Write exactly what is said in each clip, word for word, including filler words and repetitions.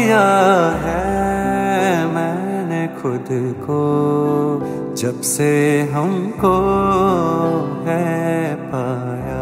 दिया है मैंने खुद को, जब से हमको है पाया।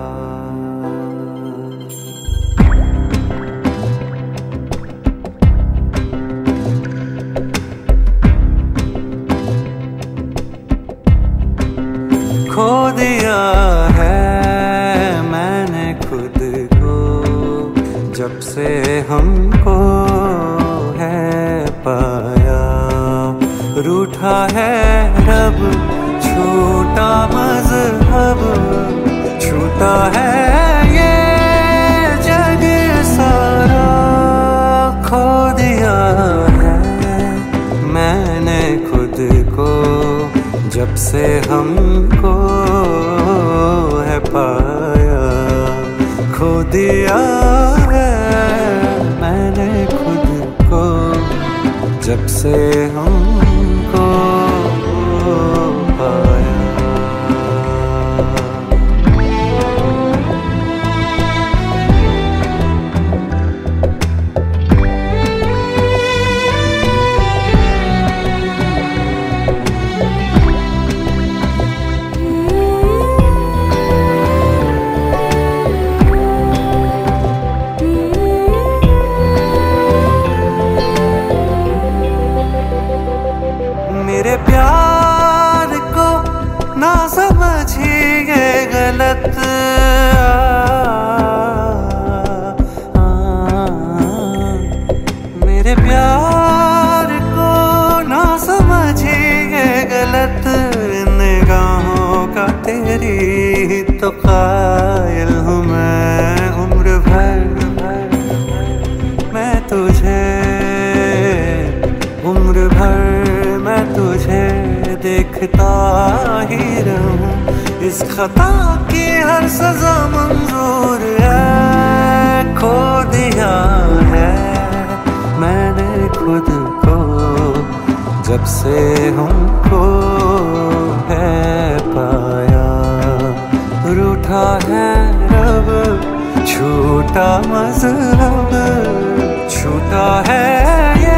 खो दिया है मैंने खुद को, जब से हमको है पाया। रूठा है रब, छूटा मज़हब, छूटा है ये जग सारा। खो दिया है मैंने खुद को, जब से हमको है पाया। खो दिया है मैंने खुद को, जब से हमको पाया। मेरे प्यार को ना समझिए गलत, आ, आ, मेरे प्यार को ना समझिए गलत। निगाहों का तेरी तो कायल हूँ मैं, उम्र भर मैं तुझे, उम्र भर मैं तुझे देखता ही रहूं। इस खता की हर सजा मंजूर है। खो दिया है मैंने खुद को, जब से हमको है पाया। रूठा है रब, छूटा मज़हब, छूटा है